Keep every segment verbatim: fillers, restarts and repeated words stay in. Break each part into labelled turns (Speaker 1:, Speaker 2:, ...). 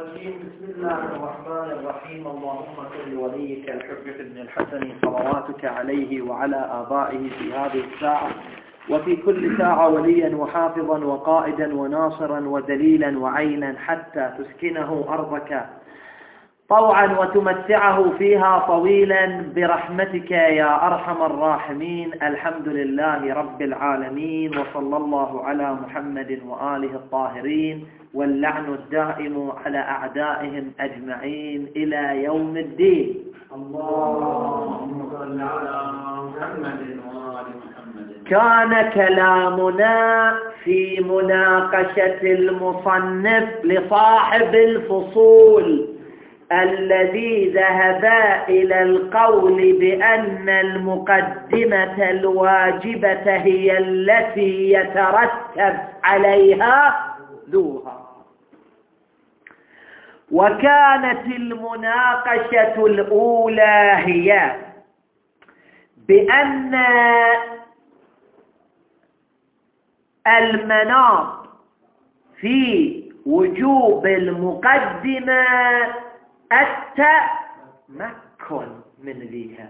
Speaker 1: الرجيم. بسم الله الرحمن الرحيم. اللهم صل لوليك الحجة بن الحسن صلواتك عليه وعلى آبائه في هذه الساعة وفي كل ساعة وليا وحافظا وقائدا وناصرا ودليلا وعينا حتى تسكنه أرضك طوعا وتمتعه فيها طويلا برحمتك يا أرحم الراحمين. الحمد لله رب العالمين، وصلى الله على محمد وآله الطاهرين، واللعن الدائم على أعدائهم أجمعين إلى يوم الدين.
Speaker 2: اللهم صل على محمد وآل محمد.
Speaker 1: كان كلامنا في مناقشة المصنف لصاحب الفصول الذي ذهب إلى القول بأن المقدمة الواجبة هي التي يترتب عليها ذوها. وكانت المناقشة الأولى هي بأن المناط في وجوب المقدمة التمكن من ذيها،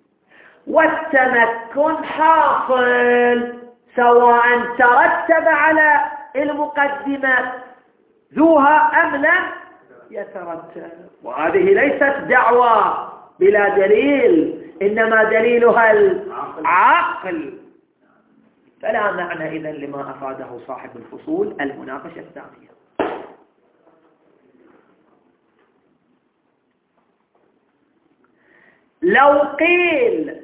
Speaker 1: والتمكن حاصل سواء ترتب على المقدمة ذوها أم لم يترتب. وهذه ليست دعوة بلا دليل، إنما دليلها العقل. فلا معنى إذن لما أفاده صاحب الفصول المناقشة الثانية. لو قيل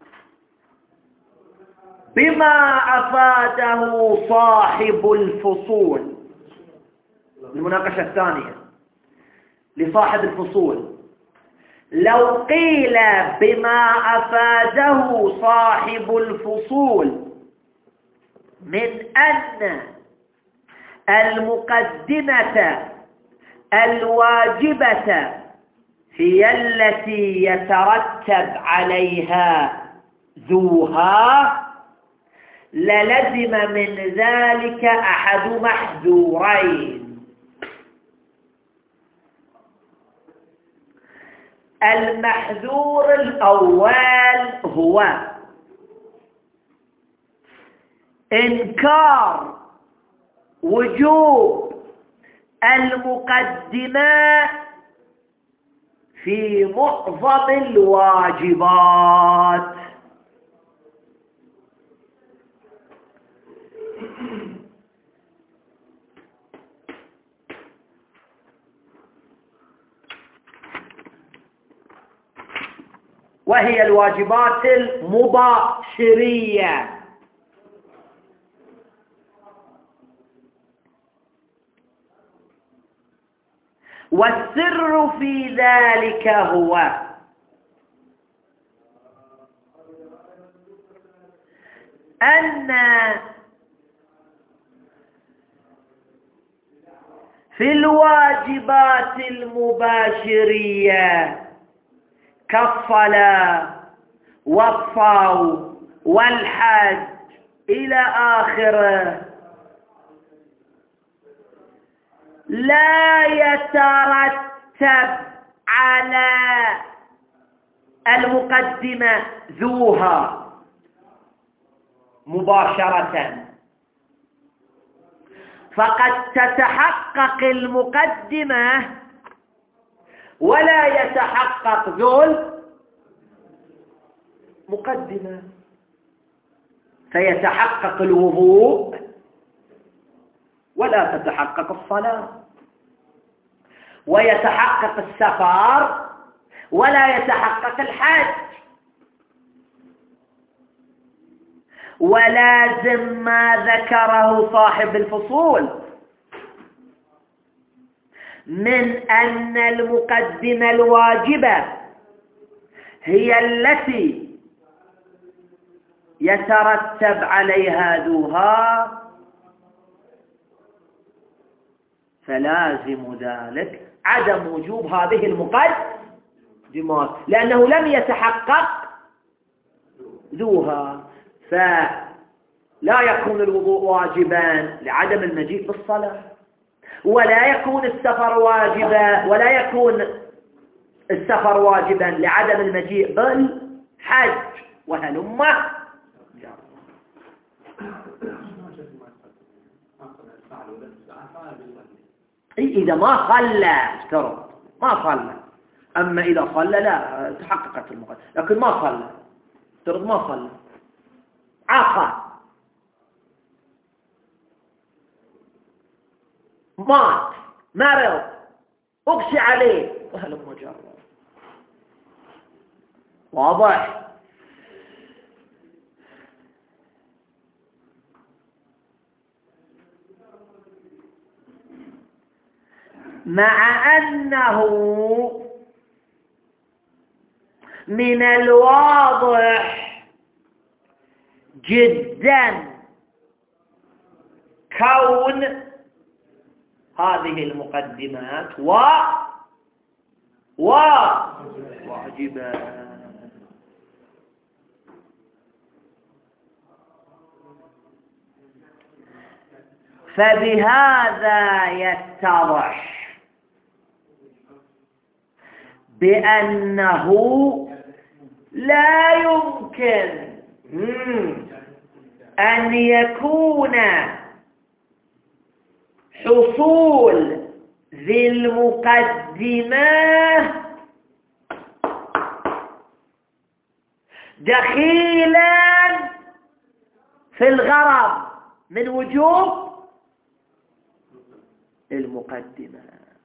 Speaker 1: بما أفاده صاحب الفصول، المناقشة الثانية لصاحب الفصول، لو قيل بما أفاده صاحب الفصول من أن المقدمة الواجبة هي التي يترتب عليها ذوها، للزم من ذلك أحد محذورين. المحذور الأول هو إنكار وجوب المقدمة في معظم الواجبات. وهي الواجبات المباشرية. والسر في ذلك هو أن في الواجبات المباشرية كالصلاة والصوم والحج إلى آخره لا يترتب على المقدمة ذوها مباشرة، فقد تتحقق المقدمة ولا يتحقق ذو المقدمة، فيتحقق الوضوء ولا تتحقق الصلاة، ويتحقق السفر ولا يتحقق الحج. ولازم ما ذكره صاحب الفصول من أن المقدمة الواجبة هي التي يترتب عليها ذوها، فلازم ذلك عدم وجوب هذه المقدمات، لأنه لم يتحقق ذوها، فلا يكون الوضوء واجبا لعدم المجيء بالصلاة، ولا يكون السفر واجبا ولا يكون السفر واجبا لعدم المجيء بالحج وهلمه. إذا ما صلى افترض ما صلى، أما إذا صلى لا تحققت المقدمة، لكن ما صلى افترض ما صلى عصى مات مرض أغشي عليه وهلم مجرد. واضح؟ مع أنه من الواضح جدا كون هذه المقدمات و واجبة. فبهذا يتضح بأنه لا يمكن أن يكون حصول ذي المقدمة دخيلا في الغرض من وجوب المقدمة.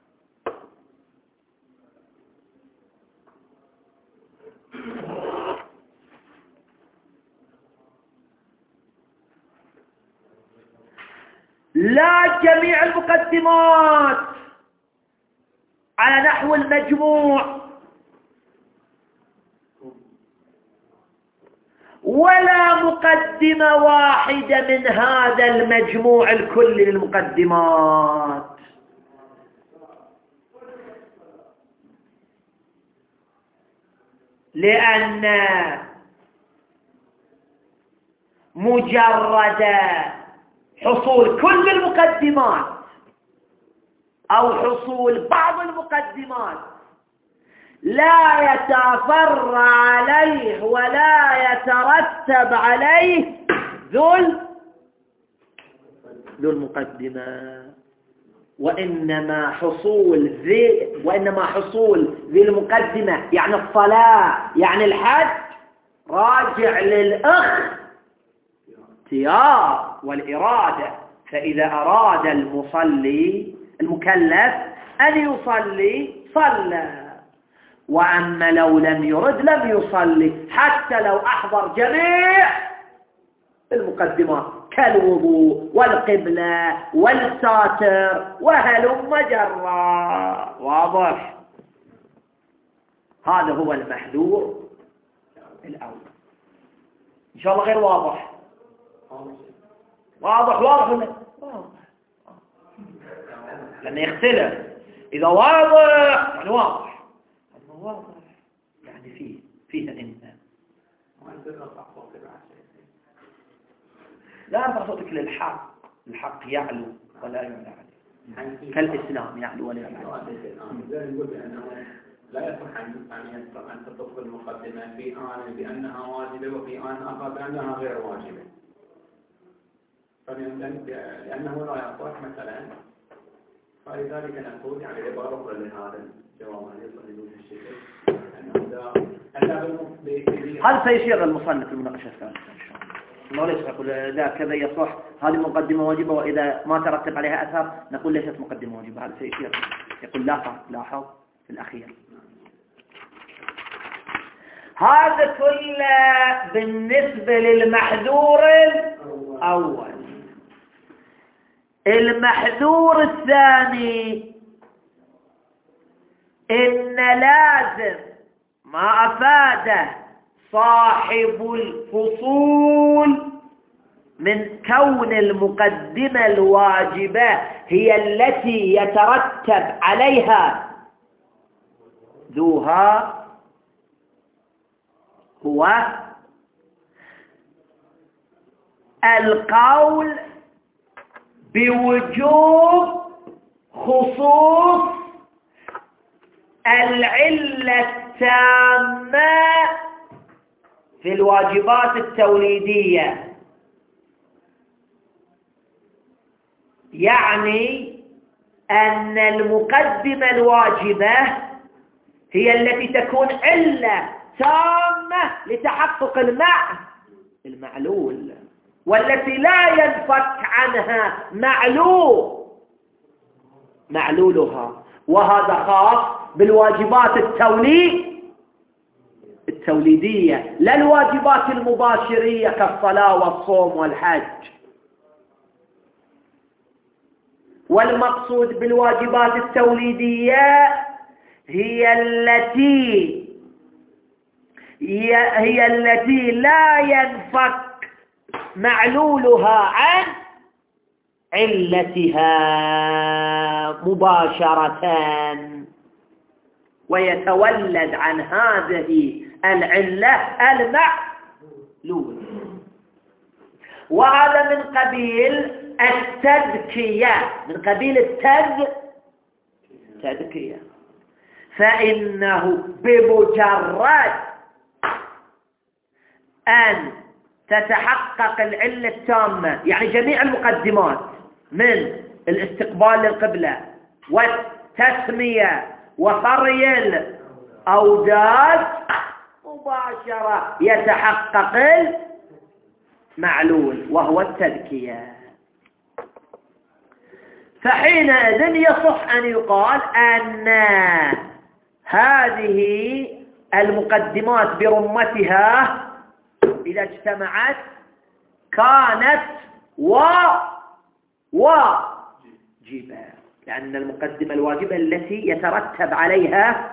Speaker 1: لا جميع المقدمات على نحو المجموع، ولا مقدمة واحدة من هذا المجموع الكلي للمقدمات، لأن مجرد حصول كل المقدمات أو حصول بعض المقدمات لا يتفرع عليه ولا يترتب عليه ذو ذو المقدمة، وإنما حصول ذي وإنما حصول ذي المقدمة يعني الصلاة يعني الحج راجع للأخ اختيار والإرادة. فإذا أراد المصلي المكلف أن يصلي صلى، وأما لو لم يرد لم يصلي حتى لو أحضر جميع المقدمات كالوضوء والقبلة والساتر وهلم جرا. واضح؟ هذا هو المحذور الأول. إن شاء الله غير واضح؟ واضح واضح ولا واضح؟ لأنه يختلف. إذا واضح يعني واضح، أما واضح يعني فيه فيه إن لا أرفع صوتك للحق، الحق يعلو ولا يعلى عليه كالإسلام يعلو ولا يعلى عليه.
Speaker 2: لا يصح أن أن تطلق المقدمة في آن بأنها واجبة وفي آن آخر بأنها غير واجبة، لأنه لا يصح مثلا. فلذلك نقول يعني عبارة أخرى لهذا الجواب هل يصح بالشكل أنه
Speaker 1: هل سيشير المصنف المناقشة الثالثة إن شاء الله؟ الله ليش يقول إذا كذا يصح هذه مقدمة واجبة وإذا ما ترتب عليها أثر نقول ليست مقدمة واجبة. هذا سيشير يقول لاحظ لاحظ في الأخير. هذا كله بالنسبة للمحذور الأول. المحذور الثاني إن لازم ما أفاده صاحب الفصول من كون المقدمة الواجبة هي التي يترتب عليها ذوها هو القول بوجوب خصوص العلة التامة في الواجبات التوليدية، يعني أن المقدمة الواجبة هي التي تكون علة تامة لتحقق المع المعلول، والتي لا ينفك عنها معلول معلولها، وهذا خاص بالواجبات التوليد التوليدية، لا الواجبات المباشرية كالصلاة والصوم والحج. والمقصود بالواجبات التوليدية هي التي هي, هي التي لا ينفك معلولها عن علتها مباشرة، ويتولد عن هذه العلة المعلول. وهذا من قبيل التذكية، من قبيل التذكية، فإنه بمجرد أن تتحقق العلة التامة، يعني جميع المقدمات من الاستقبال للقبلة والتسمية وفري الأوداد، مباشرة يتحقق المعلول وهو التذكية. فحينئذ يصح أن يقال أن هذه المقدمات برمتها إذا اجتمعت كانت و واجبة، لأن المقدمة الواجبة التي يترتب عليها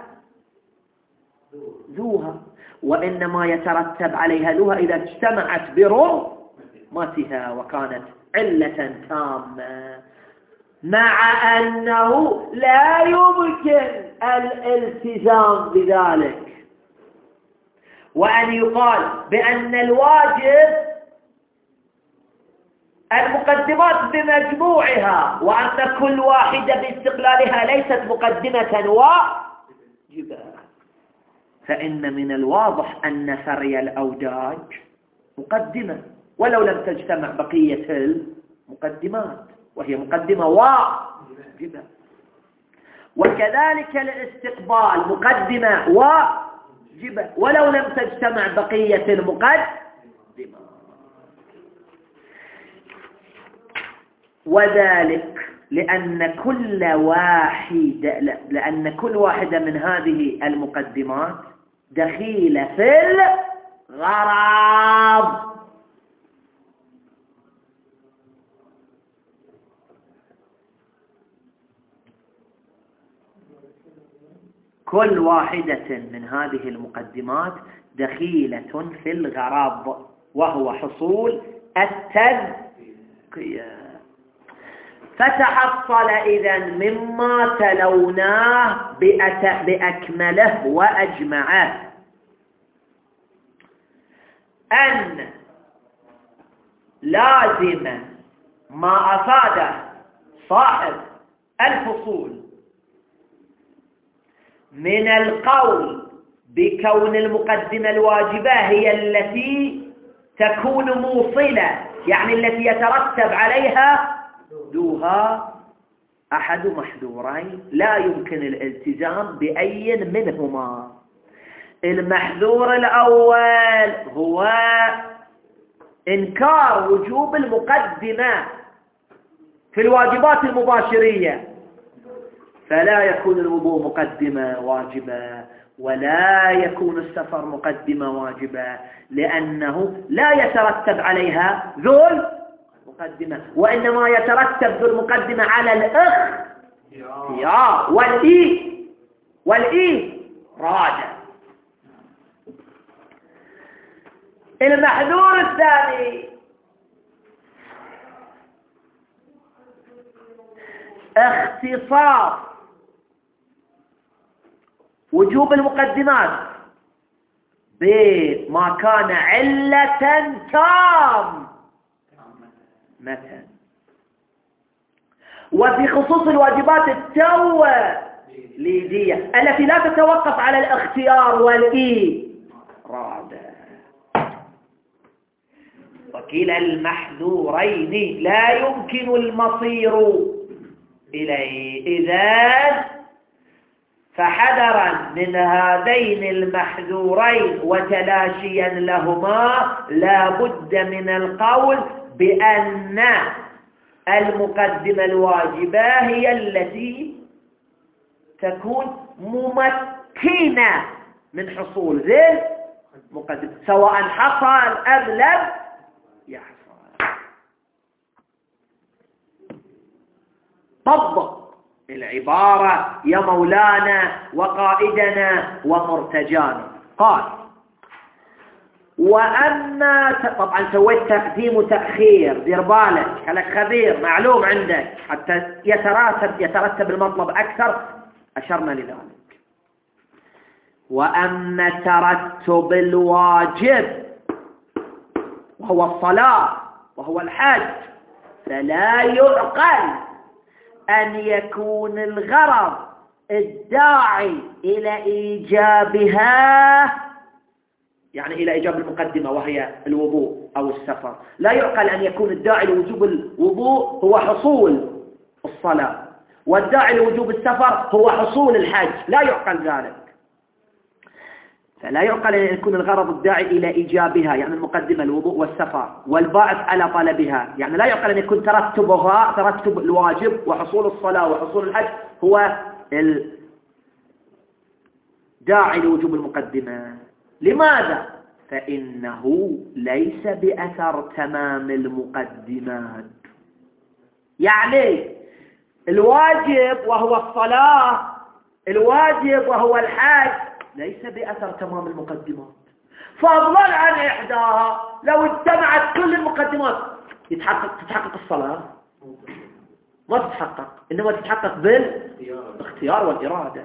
Speaker 1: ذوها، وإنما يترتب عليها ذوها إذا اجتمعت برمتها وكانت علة تامة، مع أنه لا يمكن الالتزام بذلك، وأن يقال بأن الواجب المقدمات بمجموعها، وأن كل واحدة باستقلالها ليست مقدمة واجبة. فإن من الواضح أن فري الأوداج مقدمة ولو لم تجتمع بقية المقدمات، وهي مقدمة واجبة. وكذلك الاستقبال مقدمة واجبة ولو لم تجتمع بقية المقدمات. وذلك لأن كل واحدة لأن كل واحدة من هذه المقدمات دخيلة في الغرض، كل واحدة من هذه المقدمات دخيلة في الغرض، وهو حصول التذكية. فتحصل إذن مما تلوناه بأكمله وأجمعه أن لازم ما أفاده صاحب الفصول من القول بكون المقدمة الواجبة هي التي تكون موصلة، يعني التي يترتب عليها ذوها أحد محذورين لا يمكن الالتزام بأي منهما. المحذور الأول هو إنكار وجوب المقدمة في الواجبات المباشرية، فلا يكون الوضوء مقدمة واجبة ولا يكون السفر مقدمة واجبة، لأنه لا يترتب عليها ذو المقدمة، وإنما يترتب ذو المقدمة على الاختيار والإيه والإرادة. المحذور الثاني اختصاص وجوب المقدمات بما كان علة تام مثلا، وفي خصوص الواجبات التوليدية التي لا تتوقف على الاختيار والإرادة. وكلا المحذورين لا يمكن المصير إليه، إذن فحذرا من هذين المحذورين وتلاشيا لهما لا بد من القول بأن المقدمة الواجبة هي التي تكون ممكنة من حصول ذي المقدمة سواء حصل أم لم يحصل. طبق العبارة يا مولانا وقائدنا ومرتجانا. قال وأما، طبعا سويت تقديم وتأخير، دير بالك خلك خبير معلوم عندك حتى يترتب يترتب المطلب أكثر، أشرنا لذلك. وأما ترتب الواجب وهو الصلاة وهو الحج فلا يعقل أن يكون الغرض الداعي إلى إيجابها، يعني إلى إيجاب المقدمة وهي الوضوء أو السفر، لا يعقل أن يكون الداعي لوجوب الوضوء هو حصول الصلاة، والداعي لوجوب السفر هو حصول الحج، لا يعقل ذلك. فلا يعقل أن يكون الغرض الداعي إلى إيجابها يعني المقدمة الوضوء والسفر، والباعث على طلبها، يعني لا يعقل أن يكون ترتبها ترتب الواجب وحصول الصلاة وحصول الحج هو الداعي لوجوب المقدمة. لماذا؟ فإنه ليس بأثر تمام المقدمات. يعني الواجب وهو الصلاة، الواجب وهو الحج ليس بأثر تمام المقدمات، فضلا عن إحداها لو اجتمعت كل المقدمات يتحقق تتحقق الصلاة؟ ما تتحقق، إنما تتحقق بالاختيار والإرادة.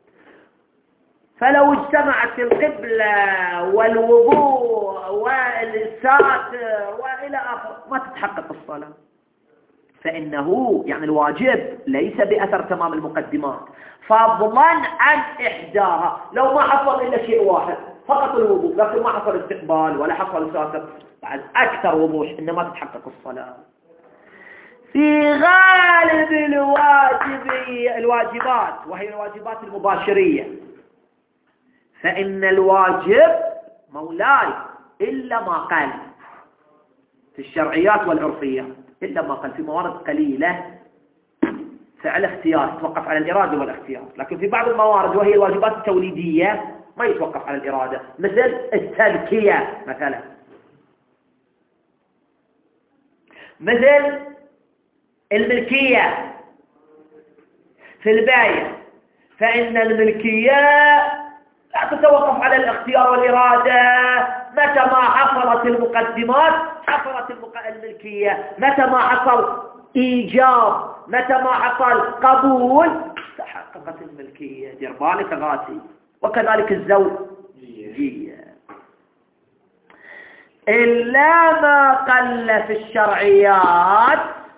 Speaker 1: فلو اجتمعت القبلة والوضوء والساتر وإلى آخره ما تتحقق الصلاة. فإنه يعني الواجب ليس بأثر تمام المقدمات فضلا عن إحداها. لو ما حصل إلا شيء واحد فقط الوضوء، لكن ما حصل استقبال ولا حصل ساتر، بعد أكثر وضوح إنما تتحقق الصلاة. في غالب الواجب الواجبات وهي الواجبات المباشرية فإن الواجب مولاي إلا ما قال في الشرعيات والعرفيات، إلا ما قال في موارد قليلة فعل اختيار يتوقف على الإرادة والاختيار، لكن في بعض الموارد وهي الواجبات التوليدية ما يتوقف على الإرادة، مثل التذكية مثلا، مثل الملكية في الباية، فإن الملكية لا تتوقف على الاختيار والإرادة. متى ما حصلت المقدمات حصلت الملكية، متى ما حصل إيجاب، متى ما حصل قبول تحققت الملكية. دير بالك غاسي. وكذلك الزوجية إلا ما قل في الشرعيات،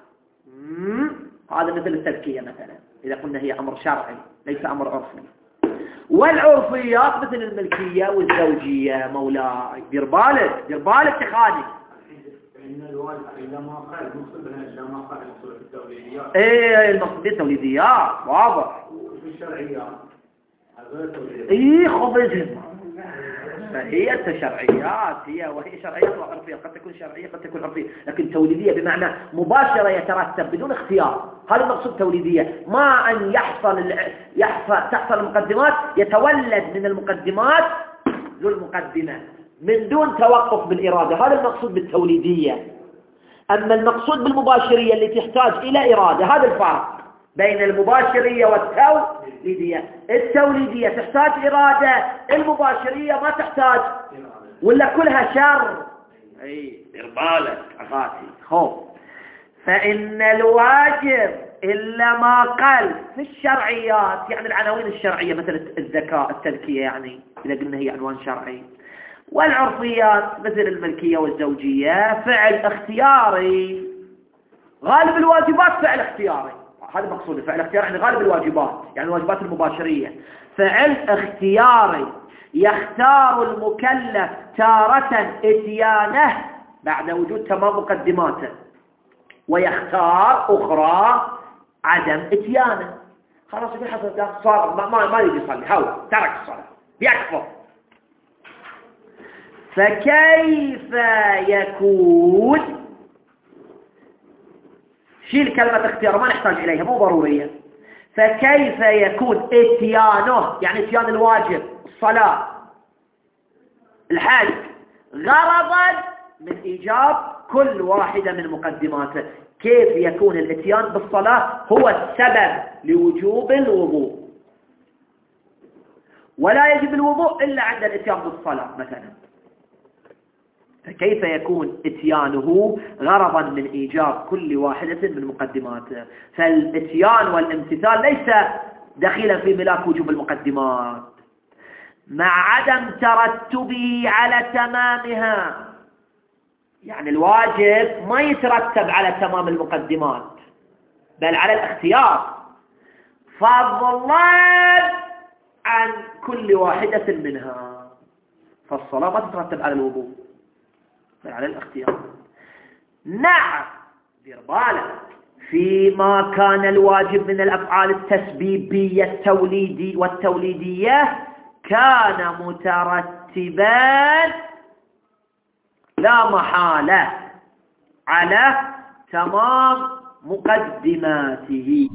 Speaker 1: هذا مثل التذكية مثلا إذا قلنا هي أمر شرعي ليس أمر عرفي، والعرفيات مثل الملكية والزوجية. مولاي دير بالك دير بالك تخاني.
Speaker 2: إن الواجب إذا ما قال المقصود هنا إذا ما قال المقصود التوليديات.
Speaker 1: إيه المقصود التوليديات واضح.
Speaker 2: وفي الشرعيات هذول التوليديات.
Speaker 1: إيه خبز. فهي التشرعيات هي وهي شرعيات وعرفية، قد تكون شرعية قد تكون عرفية، لكن توليدية بمعنى مباشرة يترتب بدون اختيار. هذا المقصود توليدية، ما أن يحصل يحصل تحصل المقدمات يتولد من المقدمات ذو المقدمة من دون توقف بالإرادة، هذا المقصود بالتوليدية. أما المقصود بالمباشرية اللي تحتاج إلى إرادة، هذا الفرق بين المباشرية والتوليدية. التوليدية تحتاج إرادة، المباشرية ما تحتاج، ولا كلها شر. أي دير بالك أخاتي خوف. فإن الواجب إلا ما قل في الشرعيات، يعني العناوين الشرعية مثل الزكاة التذكية، يعني إذا قلنا هي عنوان شرعي، والعرفيات مثل الملكية والزوجية فعل اختياري. غالب الواجبات فعل اختياري، هذا مقصود فعل اختياري يعني غالب الواجبات، يعني الواجبات المباشرية. فعل اختياري يختار المكلف تارة اتيانه بعد وجود تمام مقدماته، ويختار أخرى عدم اتيانه. خلاص يقول حصل صار ما ما, ما يجي يصلي، هو ترك الصلاة بيكفر. فكيف يكون، شيل كلمة اختيار ما نحتاج إليها مو ضرورية. فكيف يكون اتيانه يعني اتيان الواجب الصلاة الحج غرضا من إيجاب كل واحدة من مقدماته؟ كيف يكون الاتيان بالصلاة هو السبب لوجوب الوضوء، ولا يجب الوضوء إلا عند الاتيان بالصلاة مثلا؟ فكيف يكون اتيانه غرضا من إيجاب كل واحدة من مقدماته؟ فالاتيان والامتثال ليس دخيلا في ملاك وجوب المقدمات مع عدم ترتبه على تمامها. يعني الواجب ما يترتب على تمام المقدمات بل على الاختيار، فضلا عن كل واحدة منها. فالصلاة ما تترتب على الوضوء بل على الاختيار. نعم دير بالك، فيما كان الواجب من الأفعال التسبيبية التوليدي والتوليدية كان مترتبان لا محالة على تمام مقدماته.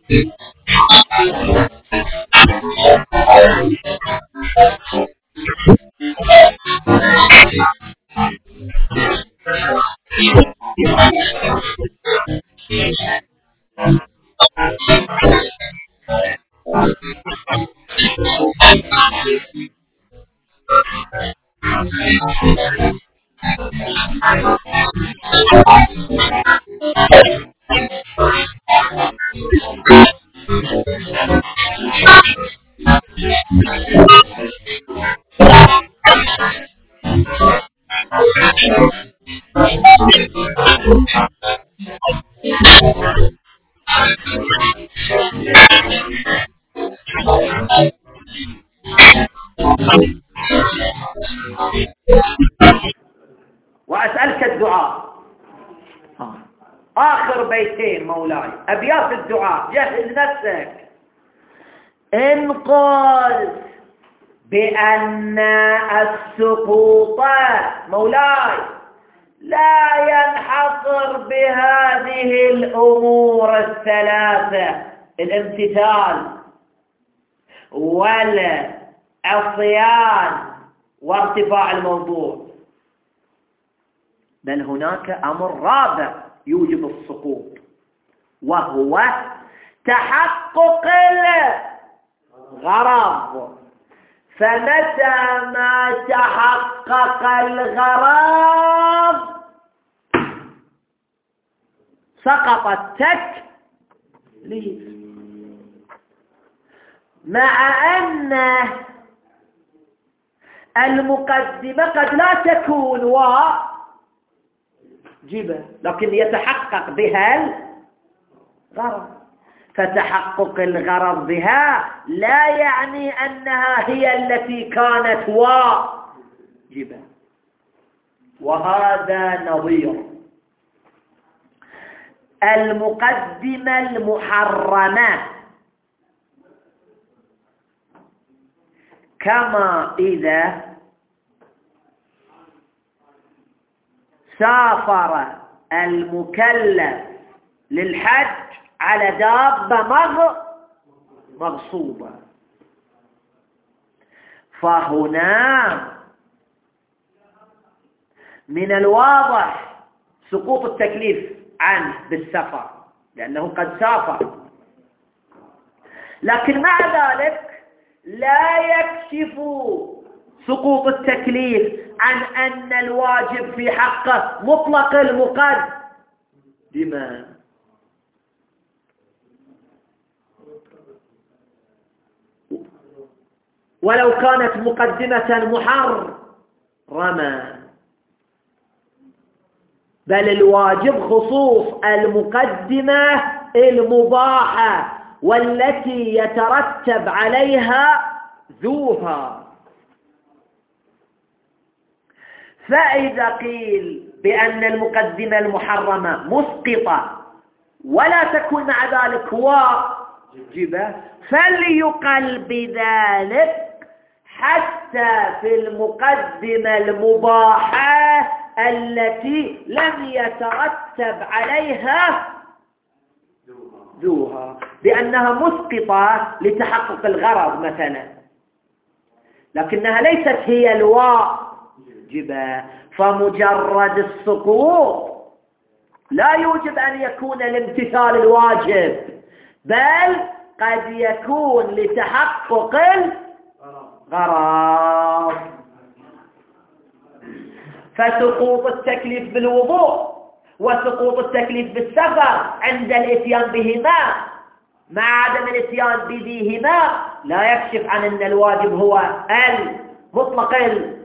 Speaker 1: وأسألك الدعاء. آخر بيتين مولاي، أبيات الدعاء، جهز نفسك. إن قلت بأن السقوط مولاي لا ينحصر بهذه الأمور الثلاثة، الامتثال والعصيان وارتفاع الموضوع، بل هناك أمر رابع يوجب السقوط، وهو تحقق الغرض. فمتى ما تحقق الغرض سقط التكليف، مع أن المقدمة قد لا تكون واجبة لكن يتحقق بها الغرض. فتحقق الغرض بها لا يعني أنها هي التي كانت واجبة. وهذا نظير المقدمة المحرمة، كما إذا سافر المكلف للحج على دابة مغ مغصوبة، فهنا من الواضح سقوط التكليف عنه بالسفر لأنه قد سافر، لكن مع ذلك لا يكشف سقوط التكليف عن أن الواجب في حقه مطلق المقدمة. ولو كانت مقدمة محرمة، بل الواجب خصوص المقدمة المباحة والتي يترتب عليها ذوها. فإذا قيل بأن المقدمة المحرمة مسقطة ولا تكون مع ذلك واجبة، فليقل بذلك حتى في المقدمة المباحة التي لم يترتب عليها ذوها، بأنها مسقطة لتحقق الغرض مثلا، لكنها ليست هي الواجبة. فمجرد السقوط لا يوجب أن يكون الامتثال الواجب، بل قد يكون لتحقق الغرض. فسقوط التكليف بالوضوء وسقوط التكليف بالسفر عند الاتيان بهما مع عدم الاتيان بذيهما لا يكشف عن أن الواجب هو المطلق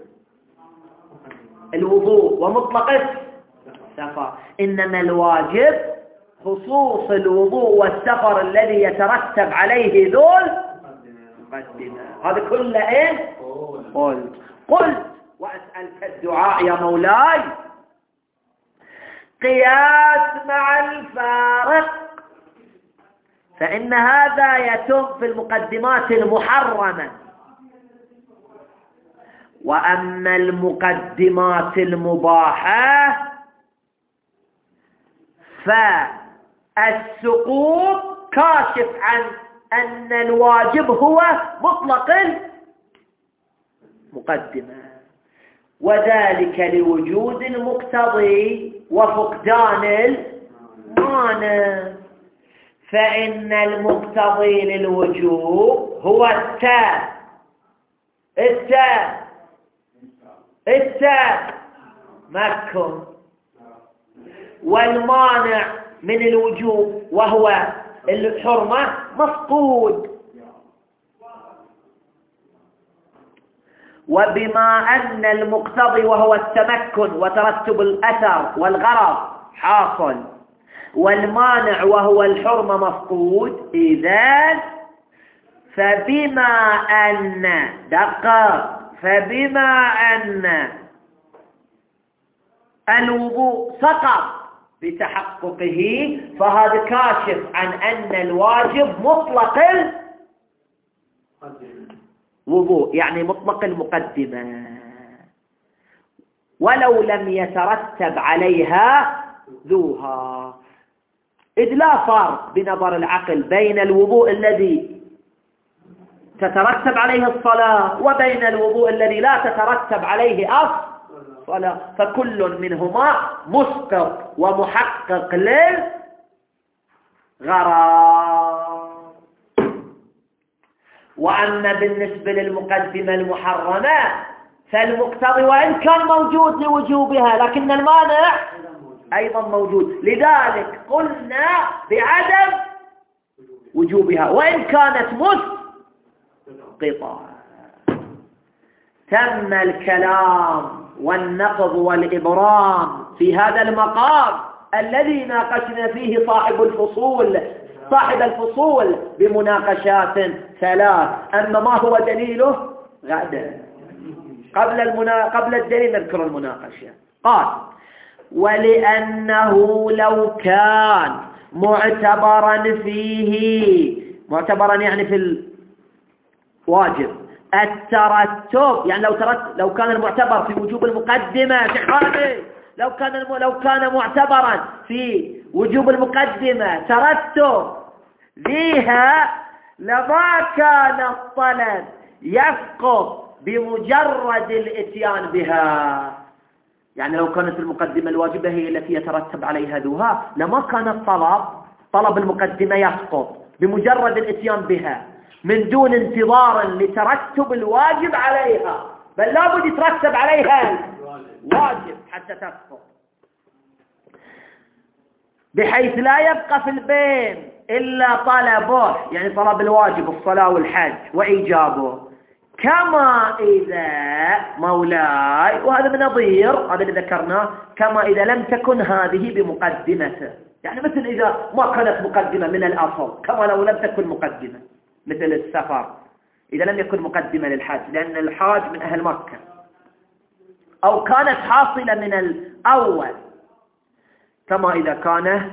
Speaker 1: الوضوء ومطلق السفر، إنما الواجب خصوص الوضوء والسفر الذي يترتب عليه ذول مقدمة. هذا كله إيه؟ قلت قلت وأسألك الدعاء يا مولاي. قياس مع الفارق، فإن هذا يتم في المقدمات المحرمة، وأما المقدمات المباحة فالسقوط كاشف عن أن الواجب هو مطلق المقدمة، وذلك لوجود المقتضي وفقدان المانع. فإن المقتضي للوجوب هو التاء التاء التاء مكن، والمانع من الوجوب وهو الحرمة مفقود. وبما أن المقتضي وهو التمكن وترتب الأثر والغرض حاصل، والمانع وهو الحرمة مفقود، إذن فبما أن دقق فبما أن الوضوء سقط بتحققه فهذا كاشف عن أن الواجب مطلق الوضوء، يعني مطلق المقدمة، ولو لم يترتب عليها ذوها، إذ لا فرق بنظر العقل بين الوضوء الذي تترتب عليه الصلاة وبين الوضوء الذي لا تترتب عليه الصلاة، فكل منهما مسقط ومحقق للغرض. وأما بالنسبة للمقدمة المحرمة فالمقتضي وإن كان موجود لوجوبها لكن المانع أيضا موجود، لذلك قلنا بعدم وجوبها وإن كانت مسقطة. تم الكلام والنقض والإبرام في هذا المقام الذي ناقشنا فيه صاحب الفصول صاحب الفصول بمناقشات ثلاث. أما ما هو دليله غدا، قبل المنا... قبل الدليل نذكر المناقشة. قال: ولأنه لو كان معتبرا فيه، معتبرا يعني في الواجب الترتب، يعني لو ترتب لو كان المعتبر في وجوب المقدمة شخصي لو كان الم... لو كان معتبرا في وجوب المقدمة ترتب بها لما كان الطلب يسقط بمجرد الاتيان بها. يعني لو كانت المقدمة الواجبة هي التي يترتب عليها ذوها لما كان الطلب طلب المقدمة يسقط بمجرد الاتيان بها من دون انتظار لترتب الواجب عليها، بل لابد يترتب عليها الواجب حتى تسقط، بحيث لا يبقى في البين إلا طلبه، يعني طلب الواجب الصلاة والحج وإيجابه، كما إذا مولاي، وهذا من نظير هذا اللي ذكرناه، كما إذا لم تكن هذه بمقدمته، يعني مثل إذا ما كانت مقدمة من الأصل، كما لو لم تكن مقدمة مثل السفر إذا لم يكن مقدمة للحاج لأن الحاج من أهل مكة، أو كانت حاصلة من الأول، كما إذا كان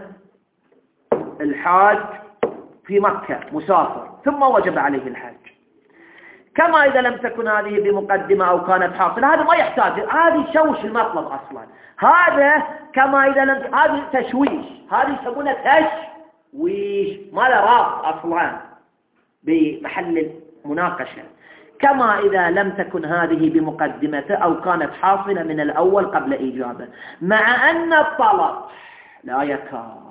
Speaker 1: الحاج في مكة مسافر ثم وجب عليه الحج، كما إذا لم تكن هذه بمقدمة أو كانت حاصلة، هذا ما يحتاج، هذه شوش المطلب أصلا، هذا كما إذا لم، هذه تشويش، هذه يسمونها تشويش ما له راس أصلا بمحل المناقشة. كما إذا لم تكن هذه بمقدمته أو كانت حاصلة من الأول قبل إيجابه، مع أن الطلب لا يكاد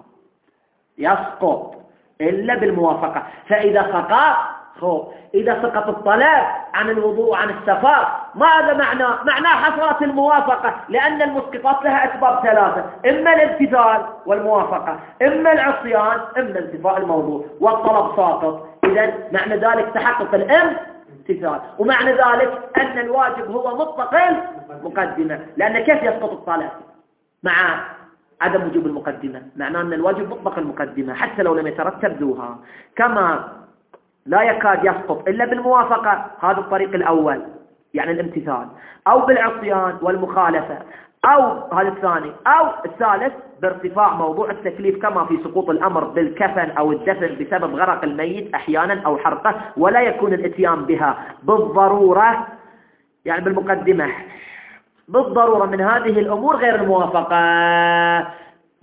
Speaker 1: يسقط إلا بالموافقة. فإذا سقط خو إذا سقط الطلب عن الوضوء عن السفر، ماذا معناه؟ معناه حصلت الموافقة، لأن المسقطات لها أسباب ثلاثة: إما الامتثال والموافقة، إما العصيان، إما انتفاء الموضوع، والطلب ساقط. إذن معنى ذلك تحقق الامتثال، ومعنى ذلك أن الواجب هو مطلق المقدمة، لأن كيف يسقط الطلب مع عدم وجوب المقدمة؟ معناه أن الواجب مطلق المقدمة حتى لو لم يترتب ذوها. كما لا يكاد يسقط إلا بالموافقة، هذا الطريق الأول يعني الامتثال، أو بالعصيان والمخالفة، أو هذا الثاني، أو الثالث بارتفاع موضوع التكليف، كما في سقوط الأمر بالكفن أو الدفن بسبب غرق الميت أحيانا أو حرقه، ولا يكون الاتيان بها بالضرورة يعني بالمقدمة بالضرورة من هذه الأمور غير الموافقة.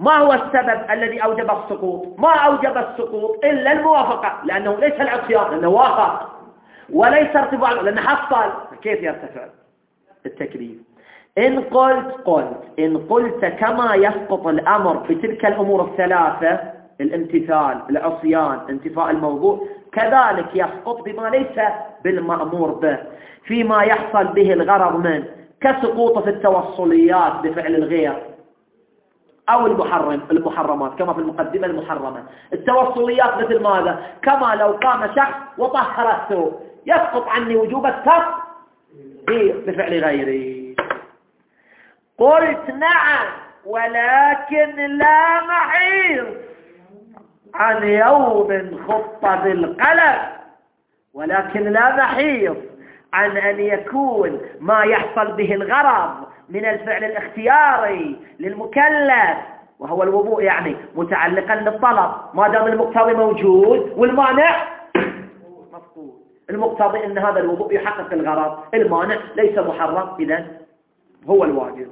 Speaker 1: ما هو السبب الذي أوجب السقوط؟ ما أوجب السقوط إلا الموافقة، لأنه ليس العصيان، لأنه وافق، وليس ارتفاع لأنه حصل. كيف يرتفع التكليف؟ إن قلت قلت إن قلت كما يسقط الأمر بتلك الأمور الثلاثة، الامتثال، العصيان، انتفاء الموضوع، كذلك يسقط بما ليس بالمأمور به فيما يحصل به الغرض منه، كسقوط في التوصليات بفعل الغير أو المحرم المحرمات كما في المقدمة المحرمة. التوصليات مثل ماذا؟ كما لو قام شخص وطهر الثوب، يسقط عني وجوب التطهير بفعل غيري. قلت نعم، ولكن لا محيص عن يوم خط بالقلم، ولكن لا محيص عن أن يكون ما يحصل به الغرض من الفعل الاختياري للمكلف وهو الوضوء يعني متعلقا بالطلب، ما دام المقتضي موجود والمانع مفقود. المقتضي ان هذا الوضوء يحقق الغرض، المانع ليس محرم، اذا هو الواجب.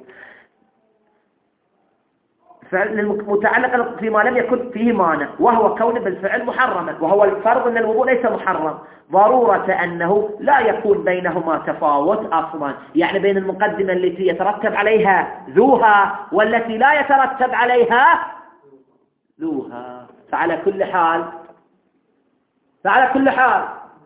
Speaker 1: فعل متعلقا فيما لم يكن فيه مانع وهو كون بالفعل محرما، وهو الفرض ان الوضوء ليس محرم، ضرورة أنه لا يكون بينهما تفاوت أصلا، يعني بين المقدمة التي يترتب عليها ذوها والتي لا يترتب عليها ذوها. فعلى كل حال فعلى كل حال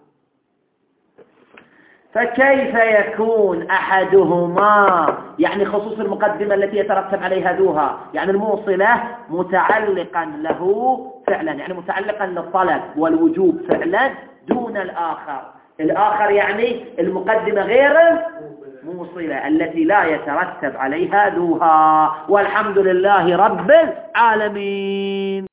Speaker 1: فكيف يكون أحدهما، يعني خصوص المقدمة التي يترتب عليها ذوها، يعني الموصلة متعلقا له فعلا، يعني متعلقا للطلب والوجوب فعلا دون الآخر. الآخر يعني المقدمة غير الموصلة التي لا يترتب عليها ذوها. والحمد لله رب العالمين.